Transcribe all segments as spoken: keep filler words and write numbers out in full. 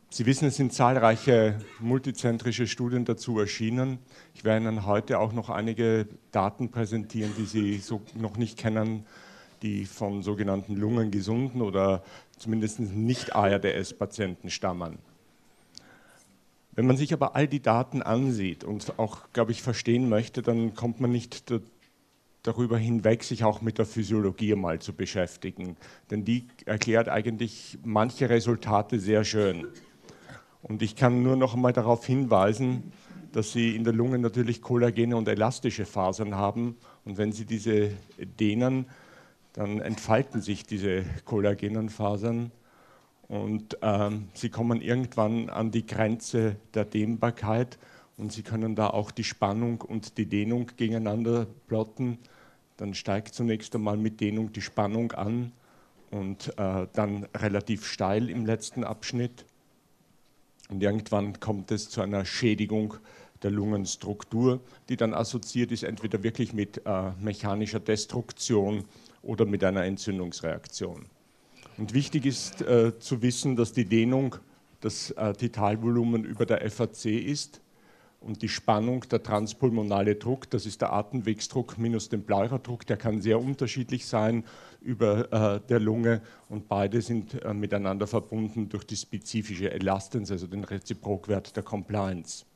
Sie wissen, es sind zahlreiche multizentrische Studien dazu erschienen. Ich werde Ihnen heute auch noch einige Daten präsentieren, die Sie so noch nicht kennen, die von sogenannten lungengesunden oder zumindest nicht A R D S-Patienten stammen. Wenn man sich aber all die Daten ansieht und auch, glaube ich, verstehen möchte, dann kommt man nicht darüber hinweg, sich auch mit der Physiologie mal zu beschäftigen. Denn die erklärt eigentlich manche Resultate sehr schön. Und ich kann nur noch einmal darauf hinweisen, dass Sie in der Lunge natürlich kollagene und elastische Fasern haben. Und wenn Sie diese dehnen, dann entfalten sich diese kollagenen Fasern. Und ähm, Sie kommen irgendwann an die Grenze der Dehnbarkeit und Sie können da auch die Spannung und die Dehnung gegeneinander plotten. Dann steigt zunächst einmal mit Dehnung die Spannung an und äh, dann relativ steil im letzten Abschnitt. Und irgendwann kommt es zu einer Schädigung der Lungenstruktur, die dann assoziiert ist entweder wirklich mit äh, mechanischer Destruktion oder mit einer Entzündungsreaktion. Und wichtig ist äh, zu wissen, dass die Dehnung das äh, Titalvolumen über der F A C ist und die Spannung der transpulmonale Druck, das ist der Atemwegsdruck minus den Pleuradruck, der kann sehr unterschiedlich sein über äh, der Lunge und beide sind äh, miteinander verbunden durch die spezifische Elastance, also den Reziprokwert der Compliance.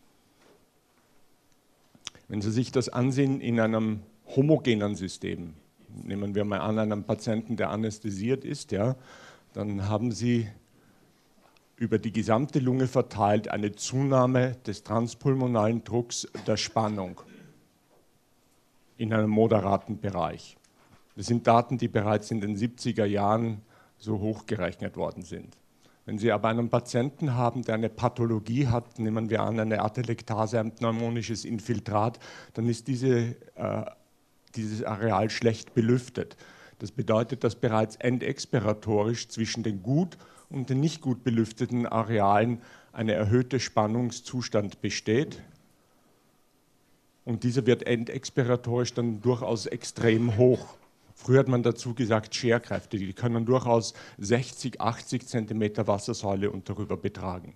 Wenn Sie sich das ansehen in einem homogenen System, nehmen wir mal an, einen Patienten, der anästhesiert ist, ja, dann haben Sie über die gesamte Lunge verteilt eine Zunahme des transpulmonalen Drucks der Spannung in einem moderaten Bereich. Das sind Daten, die bereits in den siebziger Jahren so hochgerechnet worden sind. Wenn Sie aber einen Patienten haben, der eine Pathologie hat, nehmen wir an, eine Atelektase, ein pneumonisches Infiltrat, dann ist diese äh, dieses Areal schlecht belüftet. Das bedeutet, dass bereits endexpiratorisch zwischen den gut und den nicht gut belüfteten Arealen eine erhöhte Spannungszustand besteht. Und dieser wird endexpiratorisch dann durchaus extrem hoch. Früher hat man dazu gesagt Scherkräfte, die können durchaus sechzig, achtzig Zentimeter Wassersäule und darüber betragen.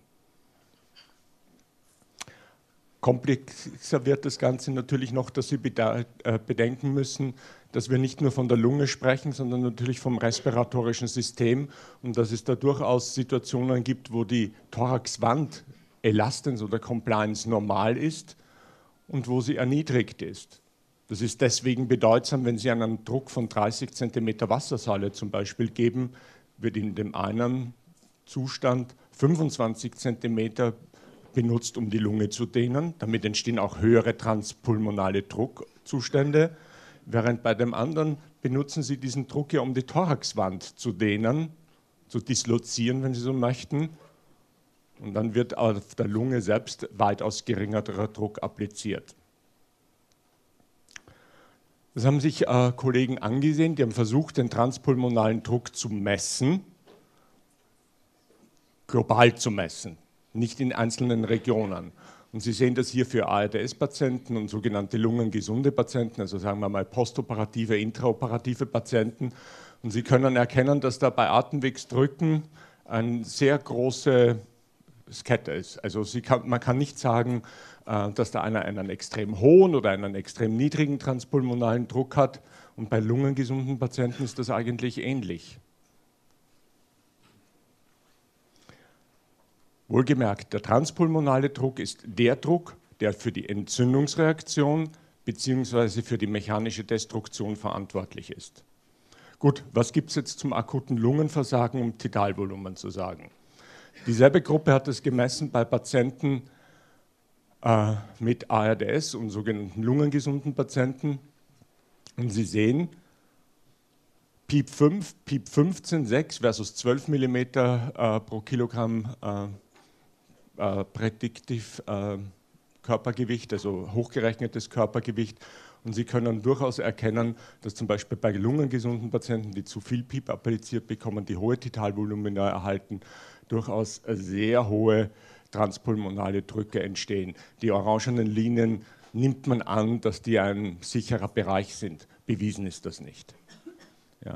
Komplexer wird das Ganze natürlich noch, dass Sie bedenken müssen, dass wir nicht nur von der Lunge sprechen, sondern natürlich vom respiratorischen System und dass es da durchaus Situationen gibt, wo die Thoraxwand Elastance oder Compliance normal ist und wo sie erniedrigt ist. Das ist deswegen bedeutsam, wenn Sie einen Druck von dreißig Zentimeter Wassersäule zum Beispiel geben, wird in dem einen Zustand fünfundzwanzig Zentimeter benutzt, um die Lunge zu dehnen. Damit entstehen auch höhere transpulmonale Druckzustände, während bei dem anderen benutzen Sie diesen Druck ja, um die Thoraxwand zu dehnen, zu dislozieren, wenn Sie so möchten. Und dann wird auf der Lunge selbst weitaus geringerer Druck appliziert. Das haben sich äh, Kollegen angesehen, die haben versucht, den transpulmonalen Druck zu messen, global zu messen, nicht in einzelnen Regionen. Und Sie sehen das hier für A R D S-Patienten und sogenannte lungengesunde Patienten, also sagen wir mal postoperative, intraoperative Patienten. Und Sie können erkennen, dass da bei Atemwegsdrücken eine sehr große Kette ist. Also Sie kann, man kann nicht sagen, dass da einer einen extrem hohen oder einen extrem niedrigen transpulmonalen Druck hat. Und bei lungengesunden Patienten ist das eigentlich ähnlich. Wohlgemerkt, der transpulmonale Druck ist der Druck, der für die Entzündungsreaktion bzw. für die mechanische Destruktion verantwortlich ist. Gut, was gibt es jetzt zum akuten Lungenversagen, um Tidalvolumen zu sagen? Dieselbe Gruppe hat es gemessen bei Patienten äh, mit A R D S und sogenannten lungengesunden Patienten. Und Sie sehen, Piep fünf, Piep fünfzehn, sechs versus zwölf Millimeter äh, pro Kilogramm äh, Äh, prädiktiv äh, Körpergewicht, also hochgerechnetes Körpergewicht. Und Sie können durchaus erkennen, dass zum Beispiel bei lungengesunden Patienten, die zu viel Piep appliziert bekommen, die hohe Tidalvolumina erhalten, durchaus sehr hohe transpulmonale Drücke entstehen. Die orangenen Linien nimmt man an, dass die ein sicherer Bereich sind. Bewiesen ist das nicht. Ja.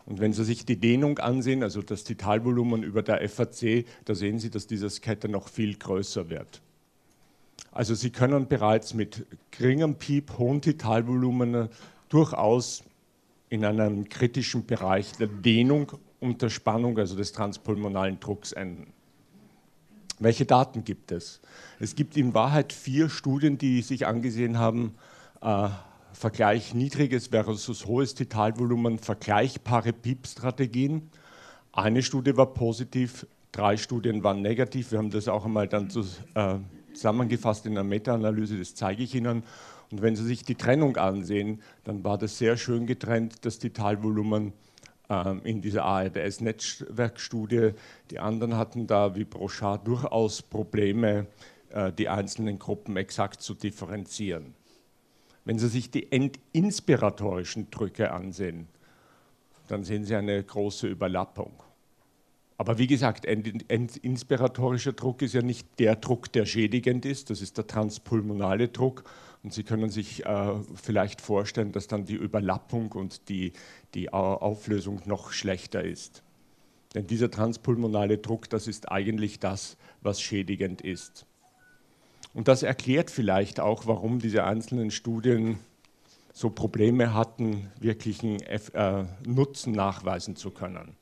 Und wenn Sie sich die Dehnung ansehen, also das Titalvolumen über der F A C, da sehen Sie, dass diese Kette noch viel größer wird. Also Sie können bereits mit geringem Piep, hohen Titalvolumen durchaus in einem kritischen Bereich der Dehnung und der Spannung, also des transpulmonalen Drucks, enden. Welche Daten gibt es? Es gibt in Wahrheit vier Studien, die sich angesehen haben, äh, Vergleich niedriges versus hohes Titalvolumen, vergleichbare Piep-Strategien. Eine Studie war positiv, drei Studien waren negativ. Wir haben das auch einmal dann zu, äh, zusammengefasst in einer Meta-Analyse, das zeige ich Ihnen. Und wenn Sie sich die Trennung ansehen, dann war das sehr schön getrennt, das Titalvolumen äh, in dieser A R D S-Netzwerkstudie. Die anderen hatten da wie Brochard durchaus Probleme, äh, die einzelnen Gruppen exakt zu differenzieren. Wenn Sie sich die endinspiratorischen Drücke ansehen, dann sehen Sie eine große Überlappung. Aber wie gesagt, endinspiratorischer Druck ist ja nicht der Druck, der schädigend ist, das ist der transpulmonale Druck. Und Sie können sich äh, vielleicht vorstellen, dass dann die Überlappung und die, die Auflösung noch schlechter ist. Denn dieser transpulmonale Druck, das ist eigentlich das, was schädigend ist. Und das erklärt vielleicht auch, warum diese einzelnen Studien so Probleme hatten, wirklichen äh, Nutzen nachweisen zu können.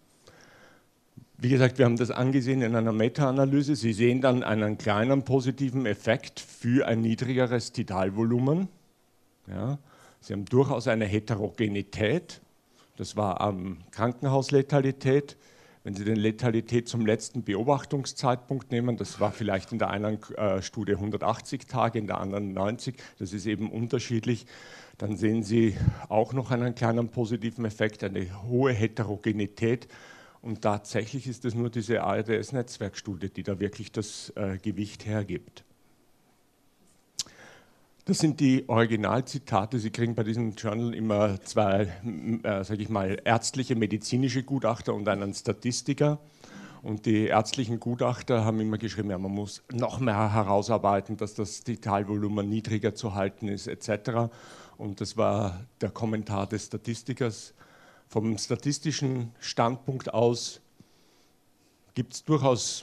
Wie gesagt, wir haben das angesehen in einer Meta-Analyse. Sie sehen dann einen kleinen positiven Effekt für ein niedrigeres Titalvolumen. Ja, Sie haben durchaus eine Heterogenität. Das war am Krankenhausletalität. Wenn Sie den Letalität zum letzten Beobachtungszeitpunkt nehmen, das war vielleicht in der einen äh, Studie hundertachtzig Tage, in der anderen neunzig, das ist eben unterschiedlich, dann sehen Sie auch noch einen kleinen positiven Effekt, eine hohe Heterogenität. Und tatsächlich ist es nur diese A R D S-Netzwerkstudie, die da wirklich das äh, Gewicht hergibt. Das sind die Originalzitate. Sie kriegen bei diesem Journal immer zwei, äh, sage ich mal, ärztliche, medizinische Gutachter und einen Statistiker. Und die ärztlichen Gutachter haben immer geschrieben, ja, man muss noch mehr herausarbeiten, dass das Titalvolumen niedriger zu halten ist, et cetera. Und das war der Kommentar des Statistikers. Vom statistischen Standpunkt aus gibt es durchaus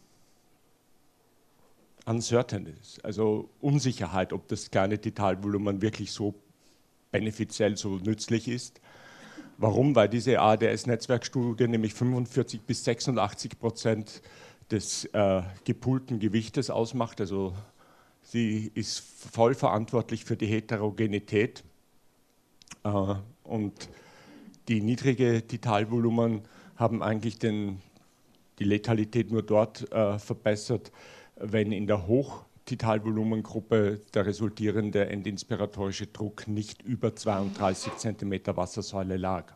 Uncertainties, also Unsicherheit, ob das kleine Titalvolumen wirklich so benefiziell, so nützlich ist. Warum? Weil diese A R D S-Netzwerkstudie nämlich fünfundvierzig bis sechsundachtzig Prozent des äh, gepoolten Gewichtes ausmacht. Also sie ist voll verantwortlich für die Heterogenität äh, und die niedrige Titalvolumen haben eigentlich den, die Letalität nur dort äh, verbessert, wenn in der Hochtitalvolumengruppe der resultierende endinspiratorische Druck nicht über zweiunddreißig Zentimeter Wassersäule lag.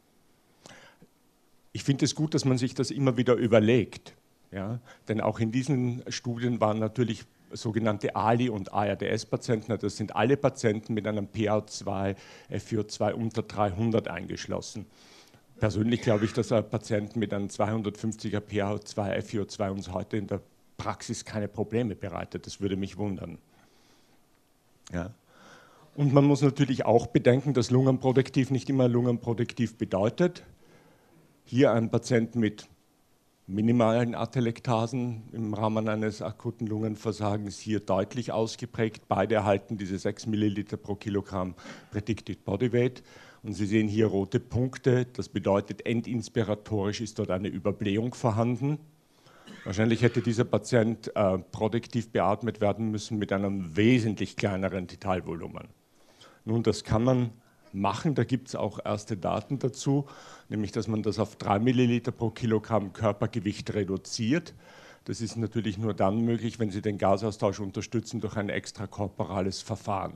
Ich finde es gut, dass man sich das immer wieder überlegt, ja? Denn auch in diesen Studien waren natürlich sogenannte A L I- und A R D S-Patienten, das sind alle Patienten mit einem P A zwei, F I O zwei unter dreihundert eingeschlossen. Persönlich glaube ich, dass ein Patient mit einem zweihundertfünfziger P A zwei, F I O zwei uns heute in der Praxis keine Probleme bereitet. Das würde mich wundern. Ja. Und man muss natürlich auch bedenken, dass lungenproduktiv nicht immer lungenproduktiv bedeutet. Hier ein Patient mit minimalen Atelektasen im Rahmen eines akuten Lungenversagens hier deutlich ausgeprägt. Beide erhalten diese sechs Milliliter pro Kilogramm Predicted Body Weight. Und Sie sehen hier rote Punkte. Das bedeutet, endinspiratorisch ist dort eine Überblähung vorhanden. Wahrscheinlich hätte dieser Patient äh, produktiv beatmet werden müssen mit einem wesentlich kleineren Titalvolumen. Nun, das kann man machen, da gibt es auch erste Daten dazu, nämlich dass man das auf drei Milliliter pro Kilogramm Körpergewicht reduziert. Das ist natürlich nur dann möglich, wenn Sie den Gasaustausch unterstützen durch ein extrakorporales Verfahren.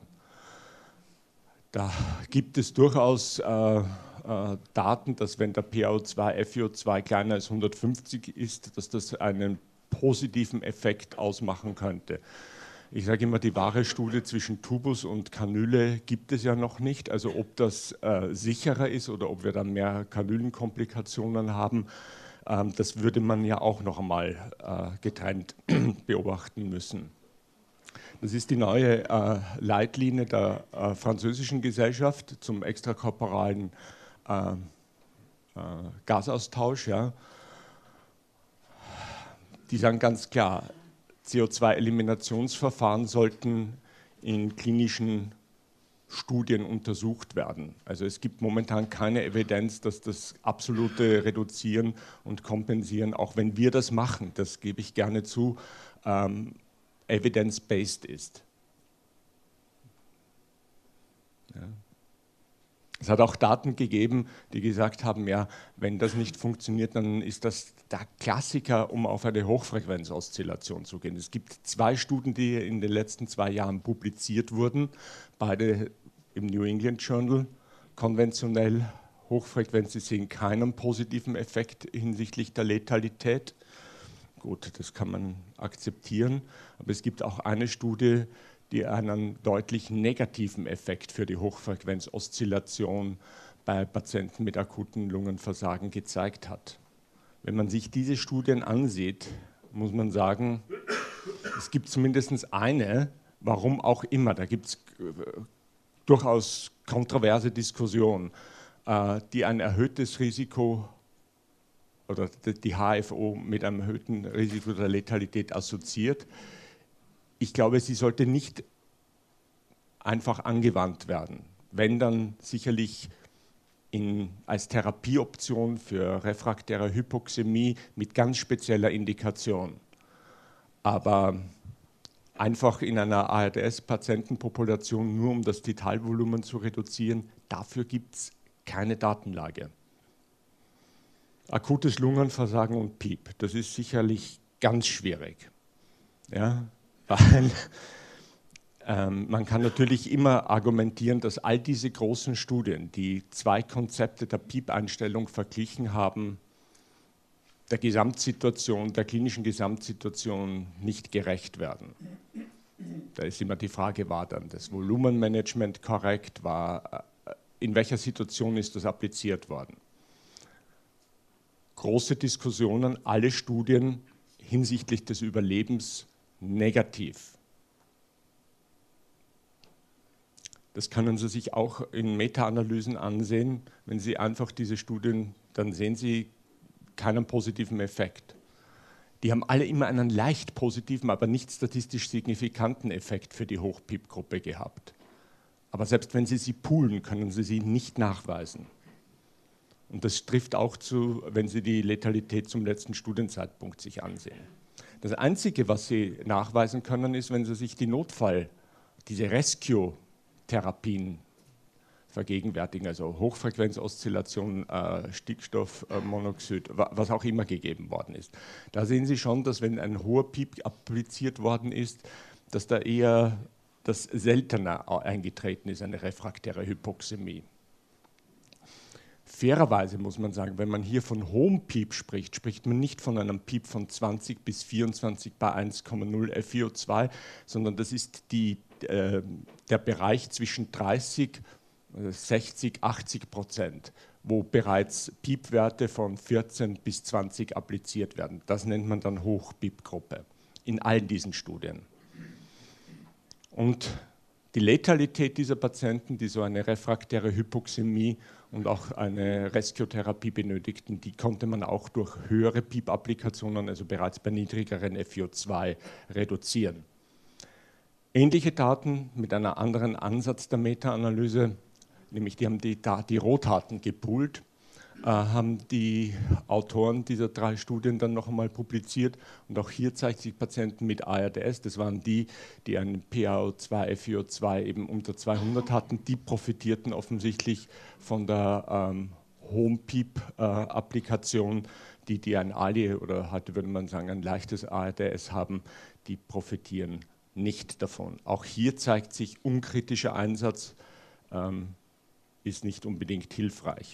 Da gibt es durchaus äh, Äh, Daten, dass wenn der P A O zwei, F I O zwei kleiner als hundertfünfzig ist, dass das einen positiven Effekt ausmachen könnte. Ich sage immer, die wahre Studie zwischen Tubus und Kanüle gibt es ja noch nicht. Also ob das äh, sicherer ist oder ob wir dann mehr Kanülenkomplikationen haben, ähm, das würde man ja auch noch einmal äh, getrennt beobachten müssen. Das ist die neue äh, Leitlinie der äh, französischen Gesellschaft zum extrakorporalen äh, äh, Gasaustausch. Ja. Die sagen ganz klar, C O zwei Eliminationsverfahren sollten in klinischen Studien untersucht werden. Also es gibt momentan keine Evidenz, dass das absolute Reduzieren und Kompensieren, auch wenn wir das machen, das gebe ich gerne zu, ähm, evidence-based ist. Ja. Es hat auch Daten gegeben, die gesagt haben, ja, wenn das nicht funktioniert, dann ist das der Klassiker, um auf eine Hochfrequenzoszillation zu gehen. Es gibt zwei Studien, die in den letzten zwei Jahren publiziert wurden, beide im New England Journal, konventionell Hochfrequenz, sie sehen keinen positiven Effekt hinsichtlich der Letalität. Gut, das kann man akzeptieren, aber es gibt auch eine Studie, die einen deutlich negativen Effekt für die Hochfrequenzoszillation bei Patienten mit akutem Lungenversagen gezeigt hat. Wenn man sich diese Studien ansieht, muss man sagen, es gibt zumindest eine, warum auch immer, da gibt es durchaus kontroverse Diskussionen, die ein erhöhtes Risiko oder die H F O mit einem erhöhten Risiko der Letalität assoziiert. Ich glaube, sie sollte nicht einfach angewandt werden. Wenn, dann sicherlich in, als Therapieoption für refraktäre Hypoxämie mit ganz spezieller Indikation. Aber einfach in einer A R D S-Patientenpopulation nur um das Titalvolumen zu reduzieren, dafür gibt es keine Datenlage. Akutes Lungenversagen und P I E P, das ist sicherlich ganz schwierig. Ja, weil ähm, man kann natürlich immer argumentieren, dass all diese großen Studien, die zwei Konzepte der P I E P-Einstellung verglichen haben, der Gesamtsituation, der klinischen Gesamtsituation nicht gerecht werden. Da ist immer die Frage, war dann das Volumenmanagement korrekt, war, in welcher Situation ist das appliziert worden? Große Diskussionen, alle Studien hinsichtlich des Überlebens negativ. Das können Sie sich auch in Meta-Analysen ansehen. Wenn Sie einfach diese Studien, dann sehen Sie keinen positiven Effekt. Die haben alle immer einen leicht positiven, aber nicht statistisch signifikanten Effekt für die Hoch-P I E P-Gruppe gehabt. Aber selbst wenn Sie sie poolen, können Sie sie nicht nachweisen. Und das trifft auch zu, wenn Sie die Letalität zum letzten Studienzeitpunkt sich ansehen. Das Einzige, was Sie nachweisen können, ist, wenn Sie sich die Notfall, diese Rescue-Therapien vergegenwärtigen, also Hochfrequenzoszillation, äh, Stickstoffmonoxid, äh, was auch immer gegeben worden ist. Da sehen Sie schon, dass wenn ein hoher P I E P appliziert worden ist, dass da eher das seltener eingetreten ist, eine refraktäre Hypoxämie. Fairerweise muss man sagen, wenn man hier von hohem P I E P spricht, spricht man nicht von einem P I E P von zwanzig bis vierundzwanzig bei eins Komma null F i O zwei, sondern das ist die, äh, der Bereich zwischen dreißig, sechzig, achtzig Prozent, wo bereits P I E P-Werte von vierzehn bis zwanzig appliziert werden. Das nennt man dann Hoch-P I E P-Gruppe in allen diesen Studien. Und die Letalität dieser Patienten, die so eine refraktäre Hypoxämie und auch eine Rescue-Therapie benötigten, die konnte man auch durch höhere P I E P-Applikationen, also bereits bei niedrigeren F i O zwei, reduzieren. Ähnliche Daten mit einem anderen Ansatz der Meta-Analyse, nämlich die haben die, die Rohdaten gepoolt, äh, haben die Autoren dieser drei Studien dann noch einmal publiziert und auch hier zeigt sich Patienten mit A R D S, das waren die, die einen P a O zwei, F i O zwei eben unter zweihundert hatten, die profitierten offensichtlich von der ähm, hohen P I E P-Applikation, die, die ein A L I oder heute würde man sagen ein leichtes A R D S haben, die profitieren nicht davon. Auch hier zeigt sich, unkritischer Einsatz ähm, ist nicht unbedingt hilfreich.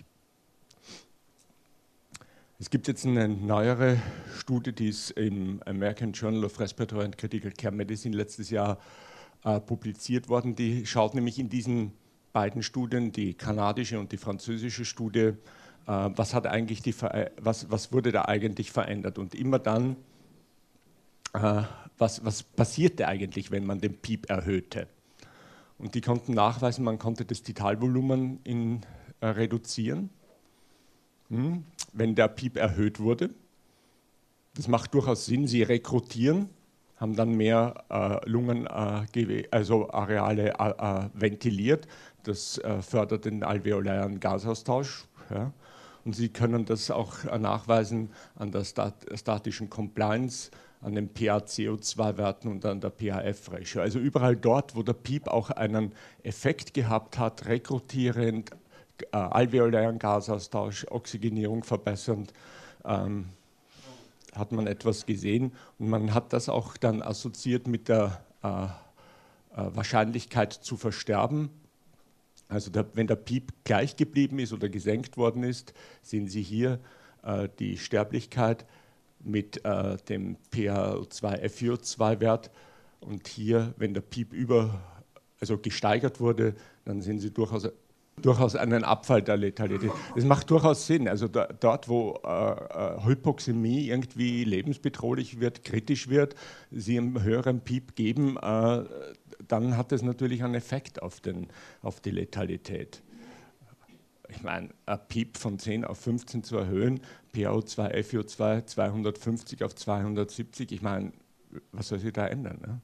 Es gibt jetzt eine neuere Studie, die ist im American Journal of Respiratory and Critical Care Medicine letztes Jahr äh, publiziert worden. Die schaut nämlich in diesen beiden Studien, die kanadische und die französische Studie, äh, was, hat eigentlich die, was, was wurde da eigentlich verändert. Und immer dann, äh, was, was passierte eigentlich, wenn man den P I E P erhöhte. Und die konnten nachweisen, man konnte das Titalvolumen in, äh, reduzieren. hm, wenn der Piep erhöht wurde. Das macht durchaus Sinn, sie rekrutieren, haben dann mehr äh, Lungen, äh, also Areale äh, äh, ventiliert. Das äh, fördert den alveolären Gasaustausch. Ja. Und Sie können das auch äh, nachweisen an der stat statischen Compliance, an den P A C O zwei Werten und an der P H F-Ratio. Also überall dort, wo der Piep auch einen Effekt gehabt hat, rekrutierend, äh, alveolären Gasaustausch, Oxygenierung verbessernd, ähm, hat man etwas gesehen. Und man hat das auch dann assoziiert mit der äh, äh, Wahrscheinlichkeit zu versterben. Also der, wenn der Piep gleich geblieben ist oder gesenkt worden ist, sehen Sie hier äh, die Sterblichkeit mit äh, dem P A O zwei F I O zwei Wert. Und hier, wenn der Piep über, also gesteigert wurde, dann sehen Sie durchaus, durchaus einen Abfall der Letalität. Das macht durchaus Sinn. Also da, dort, wo äh, Hypoxämie irgendwie lebensbedrohlich wird, kritisch wird, Sie einen höheren Piep geben, äh, dann hat das natürlich einen Effekt auf, den, auf die Letalität. Ich meine, ein Piep von zehn auf fünfzehn zu erhöhen, P A O zwei F I O zwei zweihundertfünfzig auf zweihundertsiebzig, ich meine, was soll sich da ändern? Ne?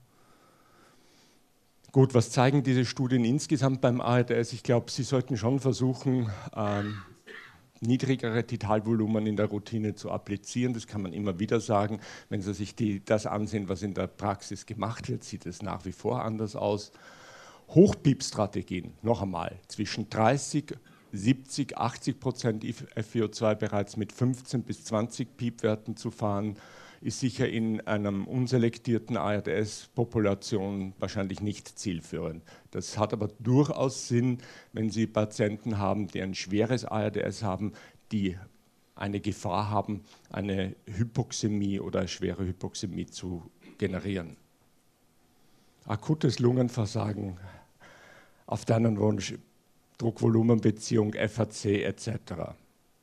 Gut, was zeigen diese Studien insgesamt beim A R D S? Ich glaube, Sie sollten schon versuchen, ähm, niedrigere Titalvolumen in der Routine zu applizieren. Das kann man immer wieder sagen. Wenn Sie sich die, das ansehen, was in der Praxis gemacht wird, sieht es nach wie vor anders aus. Hochpiep-Strategien, noch einmal, zwischen dreißig, siebzig, achtzig Prozent F I O zwei bereits mit fünfzehn bis zwanzig Piepwerten zu fahren, ist sicher in einem unselektierten A R D S-Population wahrscheinlich nicht zielführend. Das hat aber durchaus Sinn, wenn Sie Patienten haben, die ein schweres A R D S haben, die eine Gefahr haben, eine Hypoxämie oder eine schwere Hypoxämie zu generieren. Akutes Lungenversagen, auf deinen Wunsch, Druckvolumenbeziehung, F A C et cetera.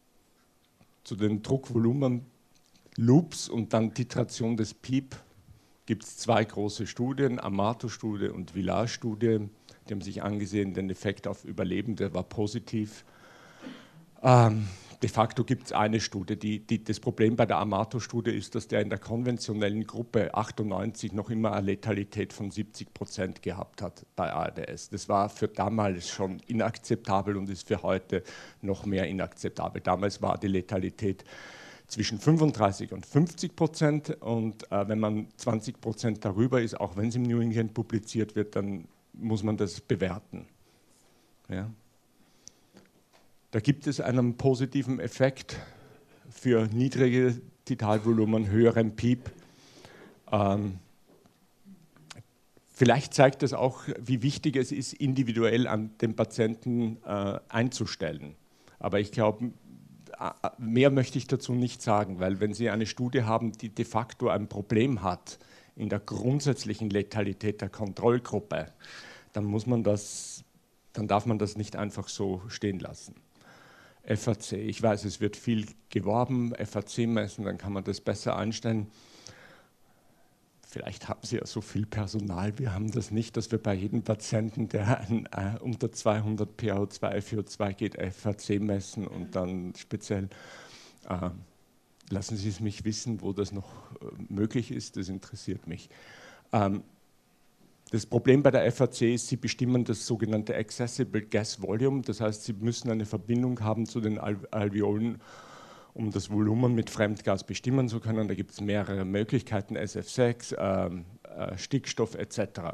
Zu den Druckvolumen Loops und dann Titration des Piep gibt es zwei große Studien, Amato-Studie und Villars-Studie. Die haben sich angesehen, den Effekt auf Überlebende war positiv. Ähm, de facto gibt es eine Studie. Die, die, das Problem bei der Amato-Studie ist, dass der in der konventionellen Gruppe achtundneunzig noch immer eine Letalität von siebzig Prozent gehabt hat bei A R D S. Das war für damals schon inakzeptabel und ist für heute noch mehr inakzeptabel. Damals war die Letalität zwischen fünfunddreißig und fünfzig Prozent und äh, wenn man zwanzig Prozent darüber ist, auch wenn es im New England publiziert wird, dann muss man das bewerten. Ja. Da gibt es einen positiven Effekt für niedrige Titalvolumen, höheren Piep. Ähm, vielleicht zeigt das auch, wie wichtig es ist, individuell an den Patienten äh, einzustellen. Aber ich glaube, mehr möchte ich dazu nicht sagen, weil wenn Sie eine Studie haben, die de facto ein Problem hat in der grundsätzlichen Letalität der Kontrollgruppe, dann muss man das, dann darf man das nicht einfach so stehen lassen. F A C, ich weiß, es wird viel geworben, F A C messen, dann kann man das besser einstellen. Vielleicht haben Sie ja so viel Personal, wir haben das nicht, dass wir bei jedem Patienten, der ein, äh, unter zweihundert P A O zwei F I O zwei geht, F A C messen und dann speziell, äh, lassen Sie es mich wissen, wo das noch äh, möglich ist, das interessiert mich. Ähm, das Problem bei der F A C ist, Sie bestimmen das sogenannte Accessible Gas Volume, das heißt, Sie müssen eine Verbindung haben zu den Al Alveolen, um das Volumen mit Fremdgas bestimmen zu können. Da gibt es mehrere Möglichkeiten, S F sechs, äh, äh, Stickstoff et cetera.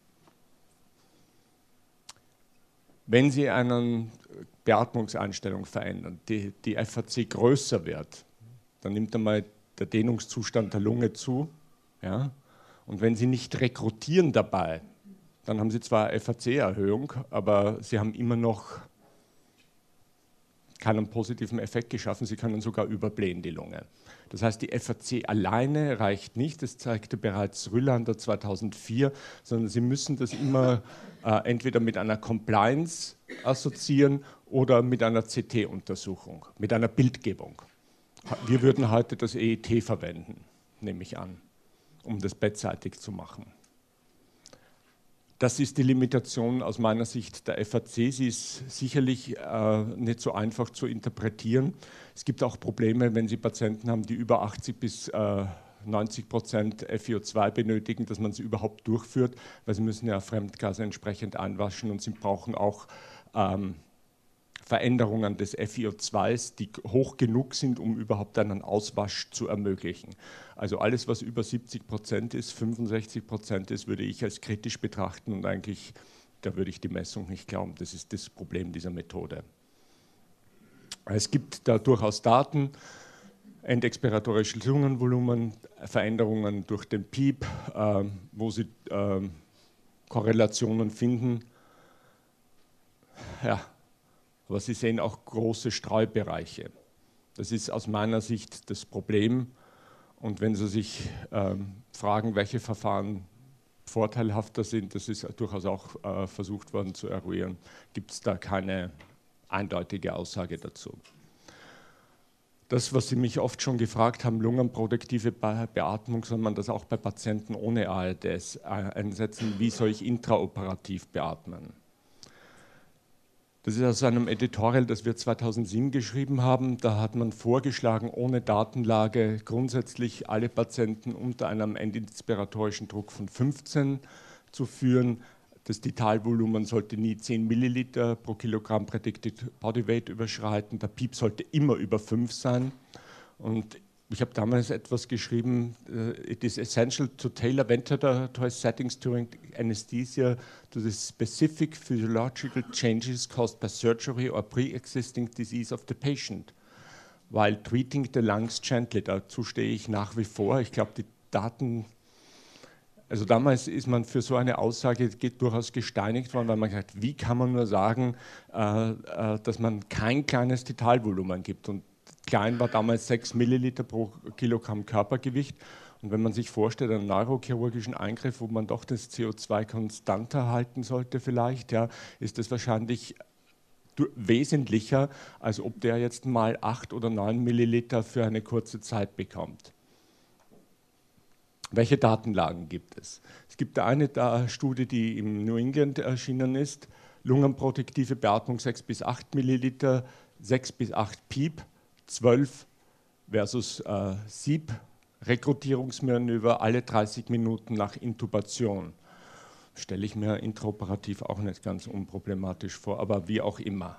Wenn Sie eine Beatmungseinstellung verändern, die, die F A C größer wird, dann nimmt einmal der Dehnungszustand der Lunge zu. Ja? Und wenn Sie nicht rekrutieren dabei, dann haben Sie zwar F A C-Erhöhung, aber Sie haben immer noch keinen positiven Effekt geschaffen, Sie können sogar überblähen die Lunge. Das heißt, die F A C alleine reicht nicht, das zeigte bereits Rüllander zweitausendvier, sondern Sie müssen das immer äh, entweder mit einer Compliance assoziieren oder mit einer C T-Untersuchung, mit einer Bildgebung. Wir würden heute das E E T verwenden, nehme ich an, um das bettseitig zu machen. Das ist die Limitation aus meiner Sicht der F A C. Sie ist sicherlich äh, nicht so einfach zu interpretieren. Es gibt auch Probleme, wenn Sie Patienten haben, die über achtzig bis neunzig Prozent F i O zwei benötigen, dass man sie überhaupt durchführt, weil sie müssen ja Fremdgase entsprechend einwaschen und sie brauchen auch ähm, Veränderungen des F i O zwei, die hoch genug sind, um überhaupt einen Auswasch zu ermöglichen. Also alles, was über siebzig Prozent ist, fünfundsechzig Prozent ist, würde ich als kritisch betrachten und eigentlich, da würde ich die Messung nicht glauben. Das ist das Problem dieser Methode. Es gibt da durchaus Daten, endexpiratorisches Lungenvolumen, Veränderungen durch den Piep, äh, wo Sie äh, Korrelationen finden. Ja. Aber Sie sehen auch große Streubereiche. Das ist aus meiner Sicht das Problem. Und wenn Sie sich ähm, fragen, welche Verfahren vorteilhafter sind, das ist durchaus auch äh, versucht worden zu eruieren, gibt es da keine eindeutige Aussage dazu. Das, was Sie mich oft schon gefragt haben, lungenproduktive Beatmung, soll man das auch bei Patienten ohne A R D S einsetzen? Wie soll ich intraoperativ beatmen? Das ist aus einem Editorial, das wir zweitausendsieben geschrieben haben. Da hat man vorgeschlagen, ohne Datenlage grundsätzlich alle Patienten unter einem endinspiratorischen Druck von fünfzehn zu führen. Das Ditalvolumen sollte nie zehn Milliliter pro Kilogramm Predicted Bodyweight überschreiten. Der Piep sollte immer über fünf sein. Und ich habe damals etwas geschrieben, uh, it is essential to tailor ventilatory settings during anesthesia to the specific physiological changes caused by surgery or pre-existing disease of the patient, while treating the lungs gently. Dazu stehe ich nach wie vor. Ich glaube, die Daten, also damals ist man für so eine Aussage geht durchaus gesteinigt worden, weil man gesagt hat, wie kann man nur sagen, äh, äh, dass man kein kleines Ditalvolumen gibt. Und klein war damals sechs Milliliter pro Kilogramm Körpergewicht. Und wenn man sich vorstellt, einen neurochirurgischen Eingriff, wo man doch das C O zwei konstanter halten sollte vielleicht, ja, ist das wahrscheinlich wesentlicher, als ob der jetzt mal acht oder neun Milliliter für eine kurze Zeit bekommt. Welche Datenlagen gibt es? Es gibt eine Studie, die im New England erschienen ist, lungenprotektive Beatmung sechs bis acht Milliliter, sechs bis acht Piep, zwölf versus äh, Sieb, Rekrutierungsmanöver alle dreißig Minuten nach Intubation. Stelle ich mir intraoperativ auch nicht ganz unproblematisch vor, aber wie auch immer.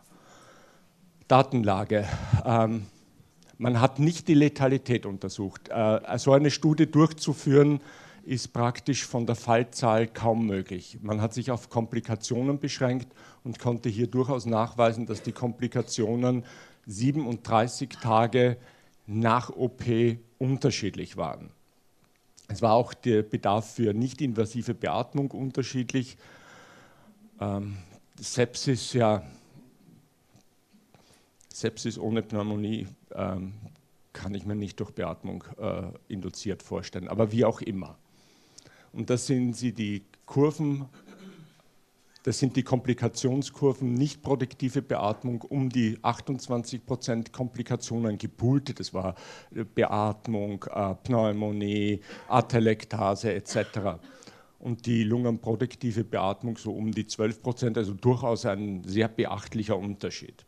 Datenlage. Ähm, man hat nicht die Letalität untersucht. Äh, so eine Studie durchzuführen, ist praktisch von der Fallzahl kaum möglich. Man hat sich auf Komplikationen beschränkt und konnte hier durchaus nachweisen, dass die Komplikationen siebenunddreißig Tage nach O P unterschiedlich waren. Es war auch der Bedarf für nicht-invasive Beatmung unterschiedlich. Ähm, Sepsis, ja, Sepsis ohne Pneumonie ähm, kann ich mir nicht durch Beatmung äh, induziert vorstellen, aber wie auch immer. Und das sind sie die Kurven. Das sind die Komplikationskurven, nicht produktive Beatmung, um die achtundzwanzig Prozent Komplikationen gepoolte, das war Beatmung, äh, Pneumonie, Atelektase et cetera. Und die lungenproduktive Beatmung so um die zwölf Prozent, also durchaus ein sehr beachtlicher Unterschied.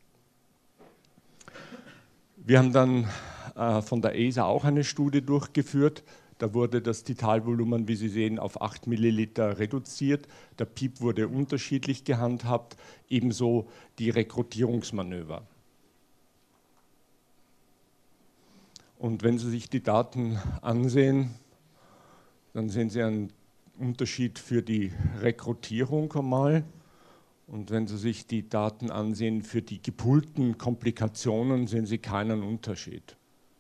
Wir haben dann äh, von der E S A auch eine Studie durchgeführt. Da wurde das Ditalvolumen, wie Sie sehen, auf acht Milliliter reduziert. Der Piep wurde unterschiedlich gehandhabt, ebenso die Rekrutierungsmanöver. Und wenn Sie sich die Daten ansehen, dann sehen Sie einen Unterschied für die Rekrutierung einmal. Und wenn Sie sich die Daten ansehen für die gepoolten Komplikationen, sehen Sie keinen Unterschied.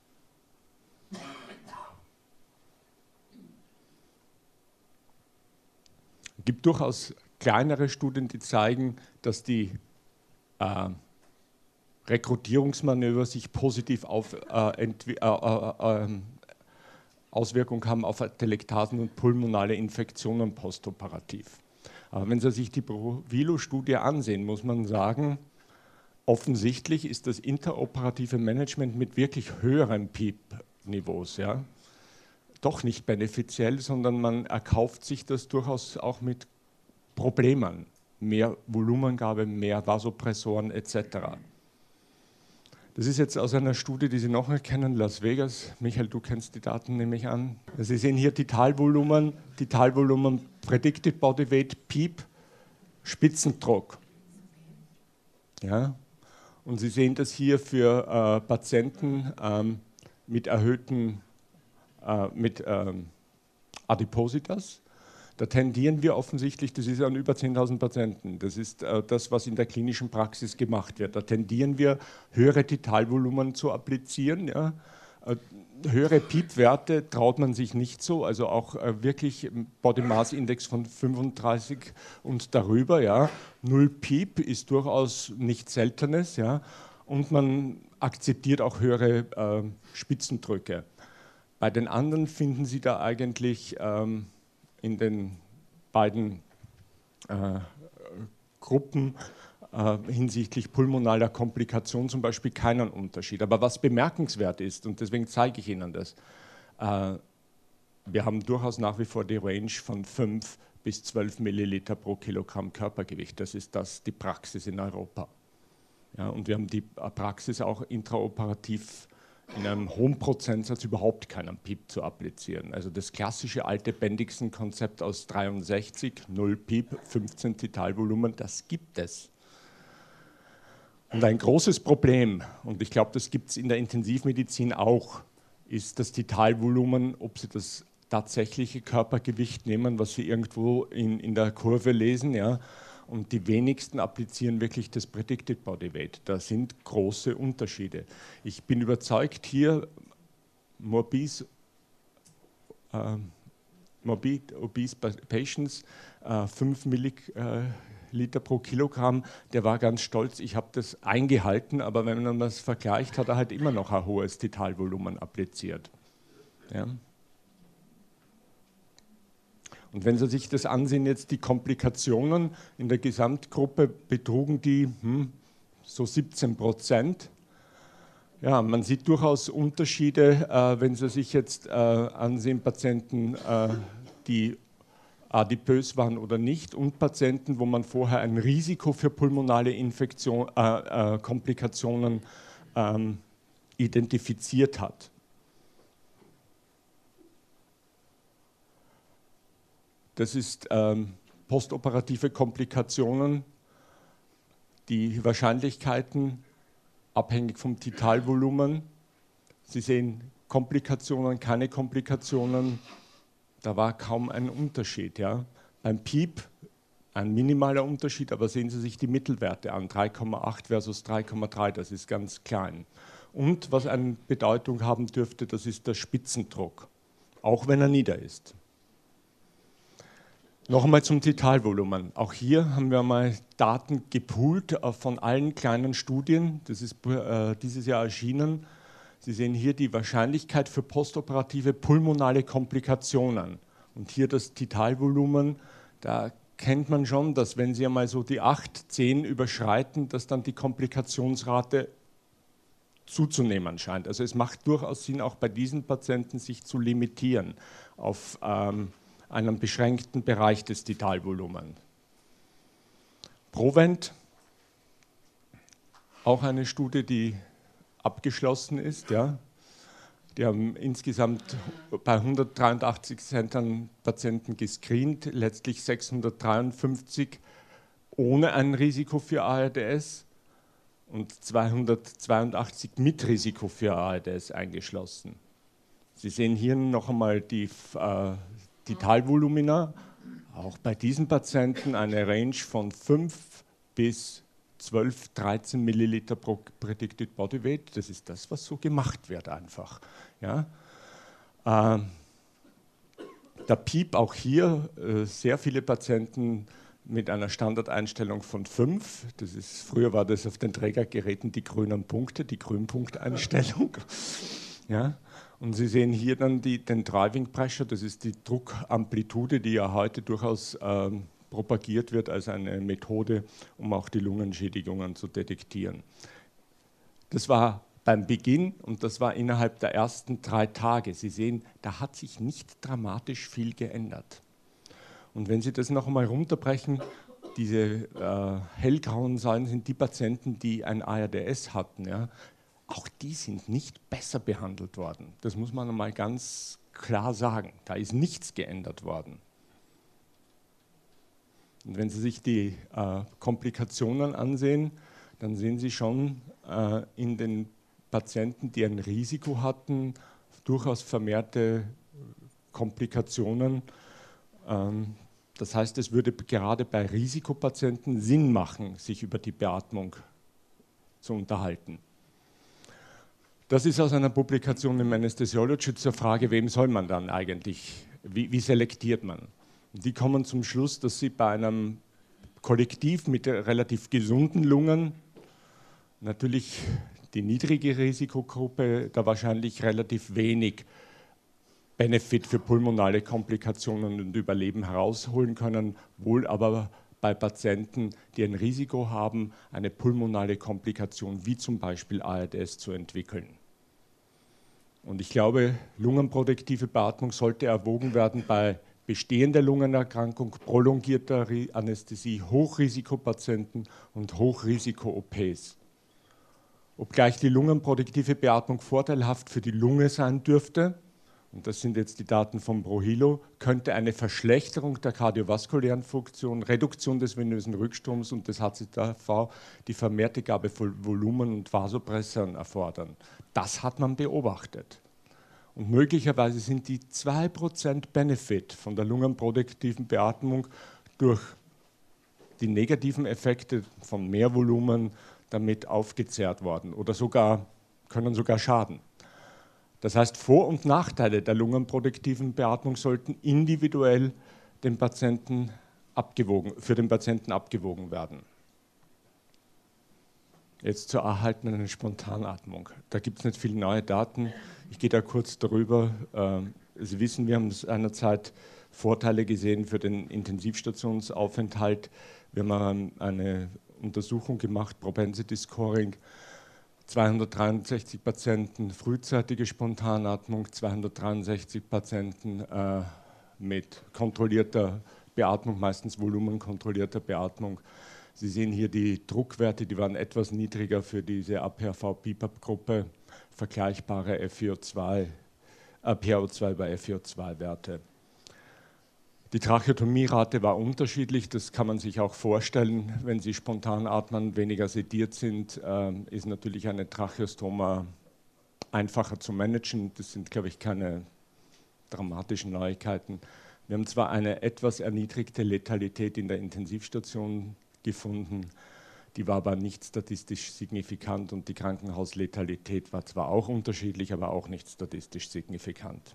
Es gibt durchaus kleinere Studien, die zeigen, dass die äh, Rekrutierungsmanöver sich positiv auf, äh, äh, äh, äh, Auswirkungen haben auf Atelektasen und pulmonale Infektionen postoperativ. Aber wenn Sie sich die Provilo-Studie ansehen, muss man sagen, offensichtlich ist das interoperative Management mit wirklich höheren Piep-Niveaus, ja, doch nicht benefiziell, sondern man erkauft sich das durchaus auch mit Problemen. Mehr Volumengabe, mehr Vasopressoren et cetera. Das ist jetzt aus einer Studie, die Sie noch nicht kennen, Las Vegas. Michael, du kennst die Daten, nehme ich an. Sie sehen hier die Talvolumen, die Talvolumen Predicted Body Weight, PEEP, Spitzendruck. Ja? Und Sie sehen das hier für äh, Patienten ähm, mit erhöhten, äh, mit ähm, Adipositas. Da tendieren wir offensichtlich, das ist an über zehntausend Patienten, das ist äh, das, was in der klinischen Praxis gemacht wird. Da tendieren wir, höhere Titalvolumen zu applizieren. Ja. Äh, höhere PEEP-Werte traut man sich nicht so, also auch äh, wirklich Body Mass Index von fünfunddreißig und darüber. Ja. Null PEEP ist durchaus nichts Seltenes, ja. Und man akzeptiert auch höhere äh, Spitzendrücke. Bei den anderen finden Sie da eigentlich ähm, in den beiden äh, Gruppen äh, hinsichtlich pulmonaler Komplikation zum Beispiel keinen Unterschied. Aber was bemerkenswert ist, und deswegen zeige ich Ihnen das, äh, wir haben durchaus nach wie vor die Range von fünf bis zwölf Milliliter pro Kilogramm Körpergewicht. Das ist das, die Praxis in Europa. Ja, und wir haben die Praxis auch intraoperativ in einem hohen Prozentsatz überhaupt keinen PEEP zu applizieren. Also das klassische alte Bendixen-Konzept aus dreiundsechzig, null PEEP, fünfzehn Titalvolumen, das gibt es. Und ein großes Problem, und ich glaube, das gibt es in der Intensivmedizin auch, ist das Titalvolumen, ob Sie das tatsächliche Körpergewicht nehmen, was Sie irgendwo in, in der Kurve lesen, ja, und die wenigsten applizieren wirklich das Predicted Body Weight. Da sind große Unterschiede. Ich bin überzeugt, hier morbid, äh, morbid obese patients, äh, fünf Milliliter pro Kilogramm, der war ganz stolz, ich habe das eingehalten, aber wenn man das vergleicht, hat er halt immer noch ein hohes Titalvolumen appliziert. Ja. Und wenn Sie sich das ansehen, jetzt die Komplikationen in der Gesamtgruppe betrugen die hm, so siebzehn Prozent. Ja, man sieht durchaus Unterschiede, äh, wenn Sie sich jetzt äh, ansehen, Patienten, äh, die adipös waren oder nicht, und Patienten, wo man vorher ein Risiko für pulmonale Infektion, äh, äh, Komplikationen ähm, identifiziert hat. Das ist ähm, postoperative Komplikationen, die Wahrscheinlichkeiten abhängig vom Titalvolumen. Sie sehen Komplikationen, keine Komplikationen, da war kaum ein Unterschied. Ja. Beim PEEP ein minimaler Unterschied, aber sehen Sie sich die Mittelwerte an, drei Komma acht versus drei Komma drei, das ist ganz klein. Und was eine Bedeutung haben dürfte, das ist der Spitzendruck, auch wenn er nieder ist. Noch einmal zum Titalvolumen. Auch hier haben wir mal Daten gepoolt von allen kleinen Studien. Das ist äh, dieses Jahr erschienen. Sie sehen hier die Wahrscheinlichkeit für postoperative pulmonale Komplikationen. Und hier das Titalvolumen. Da kennt man schon, dass wenn Sie einmal so die acht, zehn überschreiten, dass dann die Komplikationsrate zuzunehmen scheint. Also es macht durchaus Sinn, auch bei diesen Patienten sich zu limitieren auf ähm, einem beschränkten Bereich des Titalvolumens. Provent, auch eine Studie, die abgeschlossen ist. Ja. Die haben insgesamt bei hundertdreiundachtzig Zentren Patienten gescreent, letztlich sechshundertdreiundfünfzig ohne ein Risiko für A R D S und zweihundertzweiundachtzig mit Risiko für A R D S eingeschlossen. Sie sehen hier noch einmal die äh, Titalvolumina, auch bei diesen Patienten eine Range von fünf bis zwölf, dreizehn Milliliter pro Predicted Body Weight. Das ist das, was so gemacht wird einfach. Ja. Äh, der PEEP auch hier, äh, sehr viele Patienten mit einer Standardeinstellung von fünf. Das ist, früher war das auf den Trägergeräten die grünen Punkte, die Grünpunkteinstellung. Ja. Und Sie sehen hier dann die, den Driving Pressure, das ist die Druckamplitude, die ja heute durchaus ähm, propagiert wird als eine Methode, um auch die Lungenschädigungen zu detektieren. Das war beim Beginn und das war innerhalb der ersten drei Tage. Sie sehen, da hat sich nicht dramatisch viel geändert. Und wenn Sie das noch einmal runterbrechen, diese äh, hellgrauen Säulen sind die Patienten, die ein A R D S hatten. Ja. Auch die sind nicht besser behandelt worden. Das muss man einmal ganz klar sagen. Da ist nichts geändert worden. Und wenn Sie sich die äh, Komplikationen ansehen, dann sehen Sie schon äh, in den Patienten, die ein Risiko hatten, durchaus vermehrte Komplikationen. Ähm, das heißt, es würde gerade bei Risikopatienten Sinn machen, sich über die Beatmung zu unterhalten. Das ist aus einer Publikation im Anesthesiology zur Frage, wem soll man dann eigentlich, wie, wie selektiert man? Und die kommen zum Schluss, dass sie bei einem Kollektiv mit relativ gesunden Lungen natürlich die niedrige Risikogruppe da wahrscheinlich relativ wenig Benefit für pulmonale Komplikationen und Überleben herausholen können, wohl aber bei Patienten, die ein Risiko haben, eine pulmonale Komplikation wie zum Beispiel A R D S zu entwickeln. Und ich glaube, lungenprotektive Beatmung sollte erwogen werden bei bestehender Lungenerkrankung, prolongierter Anästhesie, Hochrisikopatienten und Hochrisiko-O Ps. Obgleich die lungenprotektive Beatmung vorteilhaft für die Lunge sein dürfte, und das sind jetzt die Daten von Brohilo, könnte eine Verschlechterung der kardiovaskulären Funktion, Reduktion des venösen Rückstroms und des H Z V die vermehrte Gabe von Volumen und Vasopressoren erfordern. Das hat man beobachtet. Und möglicherweise sind die zwei Prozent Benefit von der lungenprotektiven Beatmung durch die negativen Effekte von Mehrvolumen damit aufgezehrt worden oder sogar, können sogar schaden. Das heißt, Vor- und Nachteile der lungenprotektiven Beatmung sollten individuell dem Patienten abgewogen, für den Patienten abgewogen werden. Jetzt zur erhaltenen Spontanatmung. Da gibt es nicht viele neue Daten. Ich gehe da kurz drüber. Sie wissen, wir haben seinerzeit Vorteile gesehen für den Intensivstationsaufenthalt. Wir haben eine Untersuchung gemacht, Propensity Scoring, zweihundertdreiundsechzig Patienten frühzeitige Spontanatmung, zweihundertdreiundsechzig Patienten äh, mit kontrollierter Beatmung, meistens volumenkontrollierter Beatmung. Sie sehen hier die Druckwerte, die waren etwas niedriger für diese A P H V-P P A P-Gruppe, vergleichbare F I O zwei, äh, P A O zwei bei F I O zwei Werte. Die Tracheotomierate war unterschiedlich, das kann man sich auch vorstellen, wenn Sie spontan atmen, weniger sediert sind, äh, ist natürlich eine Tracheostoma einfacher zu managen. Das sind, glaube ich, keine dramatischen Neuigkeiten. Wir haben zwar eine etwas erniedrigte Letalität in der Intensivstation gefunden, die war aber nicht statistisch signifikant und die Krankenhausletalität war zwar auch unterschiedlich, aber auch nicht statistisch signifikant.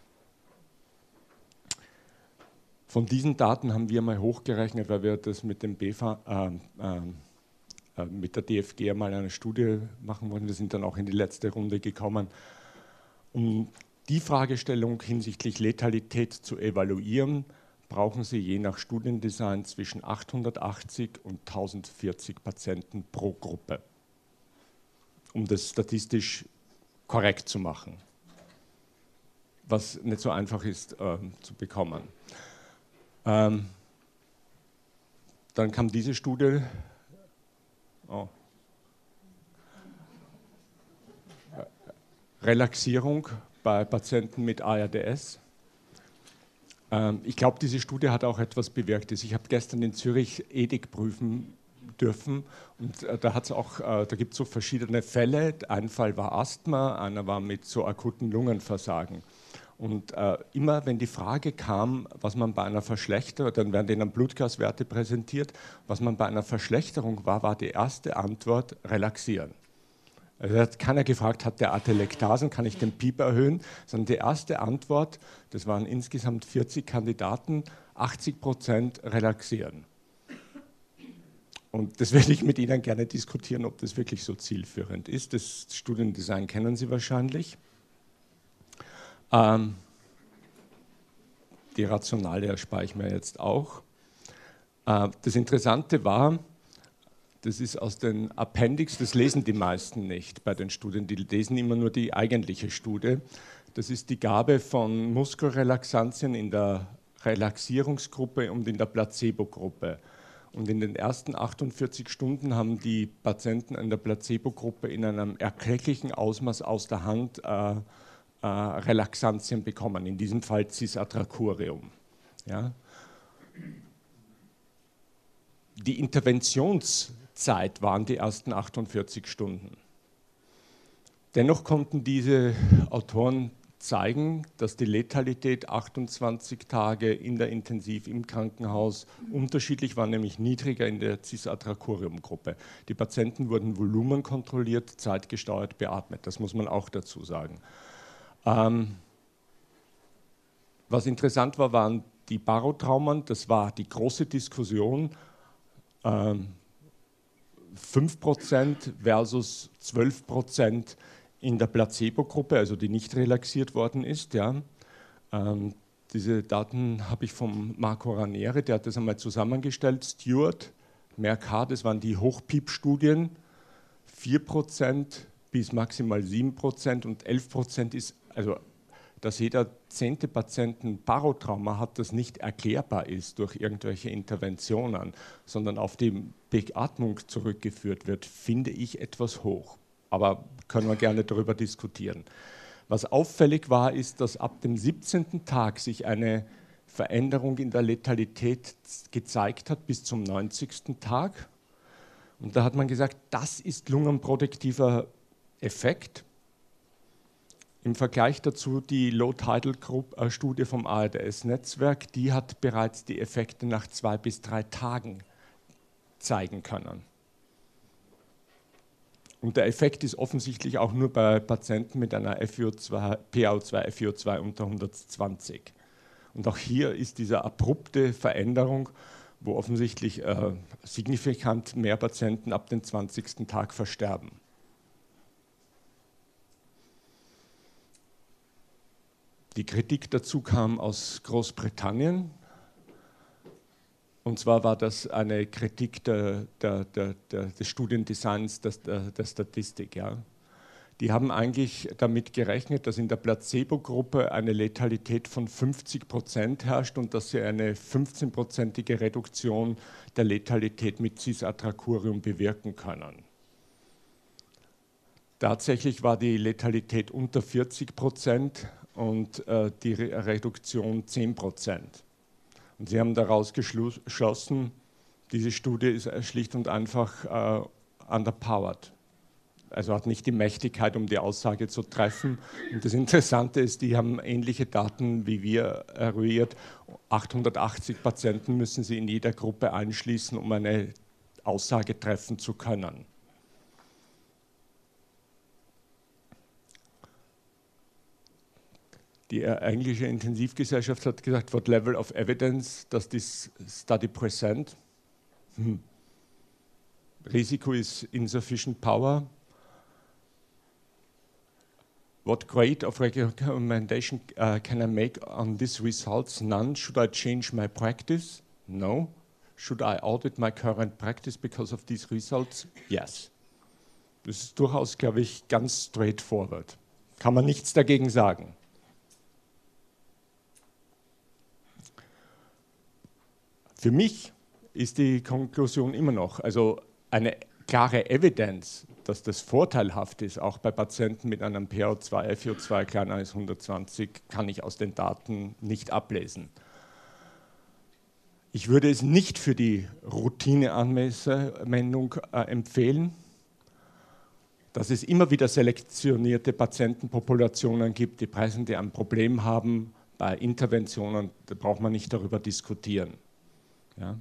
Von diesen Daten haben wir mal hochgerechnet, weil wir das mit dem B F A, äh, äh, mit der D F G mal eine Studie machen wollten. Wir sind dann auch in die letzte Runde gekommen, um die Fragestellung hinsichtlich Letalität zu evaluieren, brauchen Sie je nach Studiendesign zwischen achthundertachtzig und tausendvierzig Patienten pro Gruppe, um das statistisch korrekt zu machen, was nicht so einfach ist äh, zu bekommen. Ähm, dann kam diese Studie, oh. Relaxierung bei Patienten mit A R D S. Ähm, ich glaube, diese Studie hat auch etwas bewirkt. Ich habe gestern in Zürich E D I C prüfen dürfen und äh, da, hat's auch, äh, da gibt es so verschiedene Fälle. Ein Fall war Asthma, einer war mit so akuten Lungenversagen. Und äh, immer wenn die Frage kam, was man bei einer Verschlechterung, dann werden denen Blutgaswerte präsentiert, was man bei einer Verschlechterung war, war die erste Antwort relaxieren. Also hat keiner gefragt, hat der Atelektasen, kann ich den Piep erhöhen, sondern die erste Antwort, das waren insgesamt vierzig Kandidaten, achtzig Prozent relaxieren. Und das werde ich mit Ihnen gerne diskutieren, ob das wirklich so zielführend ist. Das Studiendesign kennen Sie wahrscheinlich. Ähm, die Rationale erspare ich mir jetzt auch. Äh, das Interessante war, das ist aus den Appendix, das lesen die meisten nicht bei den Studien, die lesen immer nur die eigentliche Studie. Das ist die Gabe von Muskelrelaxantien in der Relaxierungsgruppe und in der Placebo-Gruppe. Und in den ersten achtundvierzig Stunden haben die Patienten in der Placebo-Gruppe in einem erklecklichen Ausmaß aus der Hand äh, äh, Relaxantien bekommen, in diesem Fall Cisatracurium. Ja. Die Interventionszeit waren die ersten achtundvierzig Stunden. Dennoch konnten diese Autoren zeigen, dass die Letalität achtundzwanzig Tage in der Intensiv im Krankenhaus unterschiedlich war, nämlich niedriger in der Cisatracurium-Gruppe. Die Patienten wurden volumenkontrolliert, zeitgesteuert beatmet, das muss man auch dazu sagen. Ähm, was interessant war, waren die Barotraumen, das war die große Diskussion, ähm, fünf Prozent versus zwölf Prozent in der Placebo-Gruppe, also die nicht relaxiert worden ist. Ja. Ähm, diese Daten habe ich vom Marco Ranieri, der hat das einmal zusammengestellt. Stewart, Merck, das waren die Hochpiep-Studien, vier Prozent bis maximal sieben Prozent und elf Prozent ist, also dass jeder zehnte Patient ein Barotrauma hat, das nicht erklärbar ist durch irgendwelche Interventionen, sondern auf die Beatmung zurückgeführt wird, finde ich etwas hoch. Aber können wir gerne darüber diskutieren. Was auffällig war, ist, dass ab dem siebzehnten Tag sich eine Veränderung in der Letalität gezeigt hat bis zum neunzigsten Tag. Und da hat man gesagt, das ist lungenprotektiver Effekt. Im Vergleich dazu die Low-Tidal-Studie vom A R D S-Netzwerk, die hat bereits die Effekte nach zwei bis drei Tagen zeigen können. Und der Effekt ist offensichtlich auch nur bei Patienten mit einer F I O zwei, P A O zwei, F I O zwei unter hundertzwanzig. Und auch hier ist diese abrupte Veränderung, wo offensichtlich äh, signifikant mehr Patienten ab dem zwanzigsten Tag versterben. Die Kritik dazu kam aus Großbritannien. Und zwar war das eine Kritik der, der, der, der, des Studiendesigns der, der, der Statistik. Ja. Die haben eigentlich damit gerechnet, dass in der Placebo-Gruppe eine Letalität von fünfzig Prozent herrscht und dass sie eine fünfzehnprozentige Reduktion der Letalität mit Cisatracurium bewirken können. Tatsächlich war die Letalität unter vierzig Prozent und äh, die Re Reduktion zehn Prozent. Und sie haben daraus geschlossen, diese Studie ist schlicht und einfach äh, underpowered. Also hat nicht die Mächtigkeit, um die Aussage zu treffen. Und das Interessante ist, die haben ähnliche Daten wie wir eruiert. achthundertachtzig Patienten müssen sie in jeder Gruppe einschließen, um eine Aussage treffen zu können. Die englische Intensivgesellschaft hat gesagt, what level of evidence does this study present? Hm. Risiko ist insufficient power. What grade of recommendation uh, can I make on these results? None. Should I change my practice? No. Should I audit my current practice because of these results? Yes. Das ist durchaus, glaube ich, ganz straightforward. Kann man nichts dagegen sagen. Für mich ist die Konklusion immer noch, also eine klare Evidenz, dass das vorteilhaft ist, auch bei Patienten mit einem P A O zwei, F I O zwei kleiner als hundertzwanzig, kann ich aus den Daten nicht ablesen. Ich würde es nicht für die Routineanwendung äh, empfehlen, dass es immer wieder selektionierte Patientenpopulationen gibt, die Patienten, die ein Problem haben bei Interventionen, da braucht man nicht darüber diskutieren. Ja.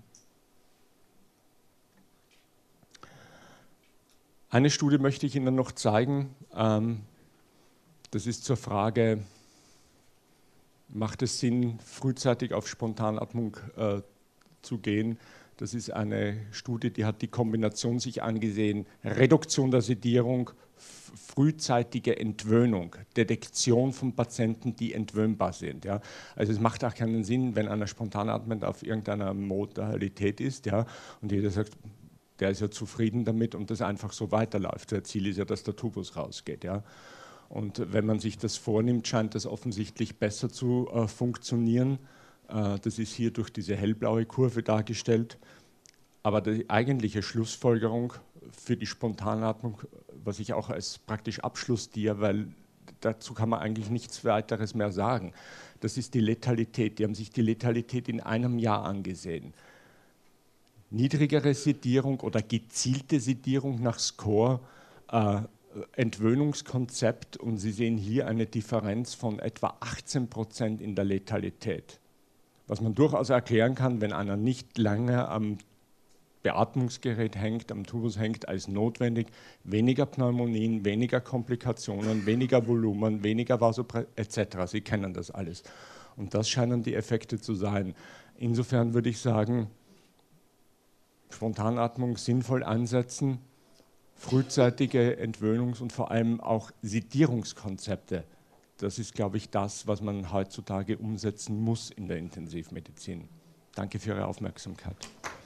Eine Studie möchte ich Ihnen noch zeigen. Ähm, das ist zur Frage, macht es Sinn, frühzeitig auf Spontanatmung äh, zu gehen? Das ist eine Studie, die hat die Kombination sich angesehen, Reduktion der Sedierung, frühzeitige Entwöhnung, Detektion von Patienten, die entwöhnbar sind. Ja. Also es macht auch keinen Sinn, wenn einer spontanatmend auf irgendeiner Modalität ist, ja, und jeder sagt, der ist ja zufrieden damit und das einfach so weiterläuft. Das Ziel ist ja, dass der Tubus rausgeht. Ja. Und wenn man sich das vornimmt, scheint das offensichtlich besser zu äh, funktionieren. Das ist hier durch diese hellblaue Kurve dargestellt. Aber die eigentliche Schlussfolgerung für die Spontanatmung, was ich auch als praktisch Abschlussdier, weil dazu kann man eigentlich nichts weiteres mehr sagen, das ist die Letalität. Die haben sich die Letalität in einem Jahr angesehen. Niedrigere Sedierung oder gezielte Sedierung nach Score, äh, Entwöhnungskonzept, und Sie sehen hier eine Differenz von etwa achtzehn Prozent in der Letalität. Was man durchaus erklären kann, wenn einer nicht lange am Beatmungsgerät hängt, am Tubus hängt, als notwendig, weniger Pneumonien, weniger Komplikationen, weniger Volumen, weniger Vasopression et cetera. Sie kennen das alles. Und das scheinen die Effekte zu sein. Insofern würde ich sagen, Spontanatmung sinnvoll ansetzen, frühzeitige Entwöhnungs- und vor allem auch Sedierungskonzepte. Das ist, glaube ich, das, was man heutzutage umsetzen muss in der Intensivmedizin. Danke für Ihre Aufmerksamkeit.